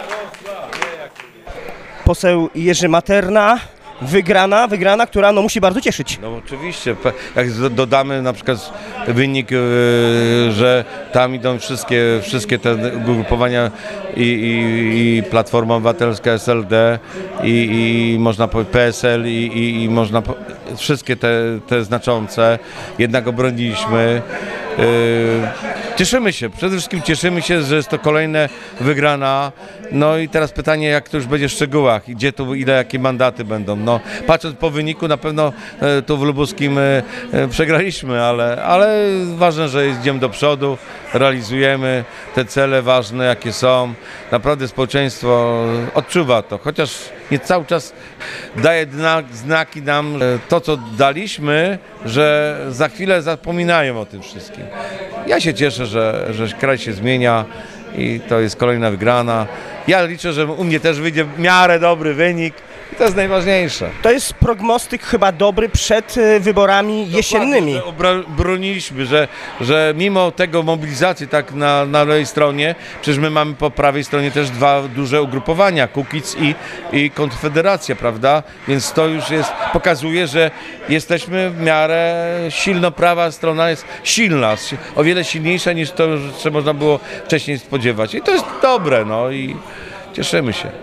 Poseł Jerzy Materna, wygrana, która no musi bardzo cieszyć. No oczywiście, jak dodamy na przykład wynik, że tam idą wszystkie te ugrupowania i Platforma Obywatelska, SLD i można powiedzieć PSL i można wszystkie te znaczące, jednak obroniliśmy. Cieszymy się, przede wszystkim cieszymy się, że jest to kolejna wygrana. No i teraz pytanie, jak to już będzie w szczegółach, gdzie tu, jakie mandaty będą. No, patrząc po wyniku, na pewno tu w Lubuskim przegraliśmy, ale ważne, że idziemy do przodu, realizujemy te cele ważne, jakie są. Naprawdę społeczeństwo odczuwa to, chociaż nie cały czas daje znaki nam, to co daliśmy, że za chwilę zapominają o tym wszystkim. Ja się cieszę, że kraj się zmienia i to jest kolejna wygrana. Ja liczę, że u mnie też wyjdzie w miarę dobry wynik i to jest najważniejsze. To jest prognostyk chyba dobry przed wyborami jesiennymi. Dokładnie, że broniliśmy, że mimo tego mobilizacji tak na lewej stronie, przecież my mamy po prawej stronie też dwa duże ugrupowania, Kukiz i Konfederacja, prawda? Więc to już pokazuje, że jesteśmy w miarę silno, prawa strona jest silna, o wiele silniejsza niż to, że można było wcześniej spodziewać. I to jest dobre, no i cieszymy się.